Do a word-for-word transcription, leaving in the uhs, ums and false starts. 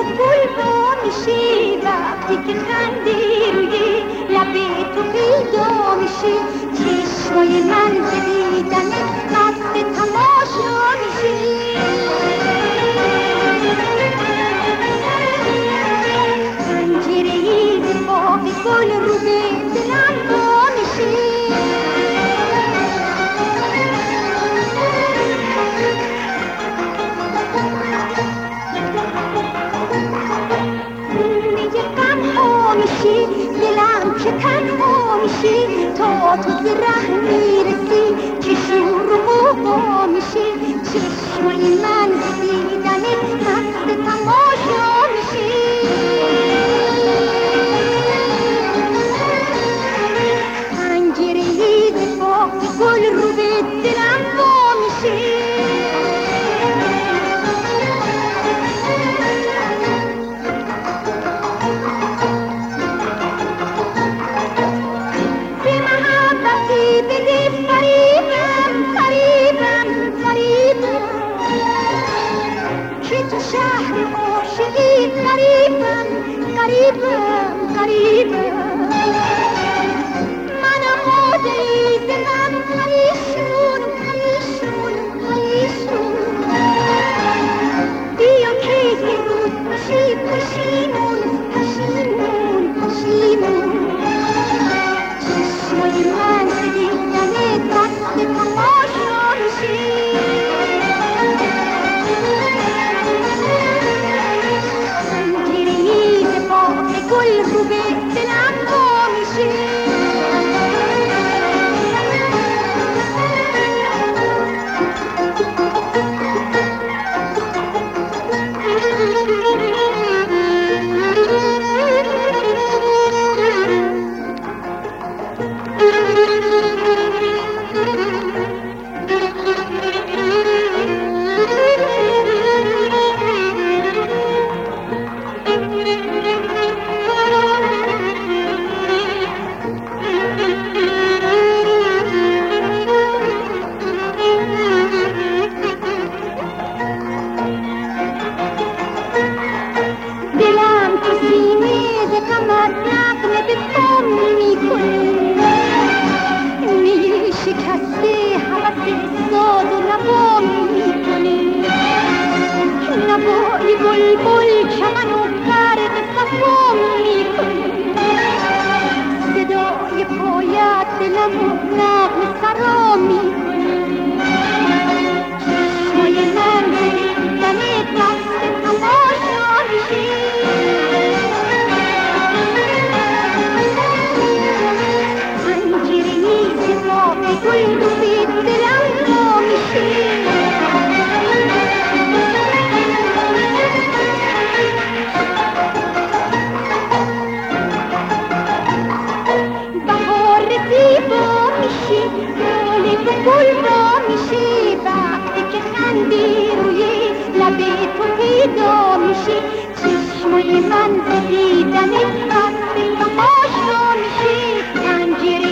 و گل وا میشه وقتی که خنده روی لب تو پیدا میشه. چشمای من دیدن مست تماشا میشه. پنجره‌ای به باغ گل رو به دلم وا میشه. دلم که تنها میشه تا تو ز ره میرسی که شور و غوغا میشه. چشمای من دیدن مست تماشا میشه. پنجره‌ای به باغ گل رو به دلم وا میشه. شهر عاشقی غریبم غریبم غریبم. منم آدمی دلم پریشون پریشون پریشون. بیا که یه روز باشی پشیمون پشیمون پشیمون. چشمای من دیدن دست تماشا میشه. گل رو به دلم وا میشه. شکسته حوث ساد و نوا میکنه. نوای بلبل چمن و غرق صفا میکنه. صدای پایت دلم و نغمه سرا میکنه. چشمای من دیدن دست تماشا میشه. گل رو به دلم وا میشه. بهار زیبا میشه گل و گل وا میشه وقتی که خنده روی لب تو پیدا میشه. چشمای من دیدن مست تماشا میشه. پنجره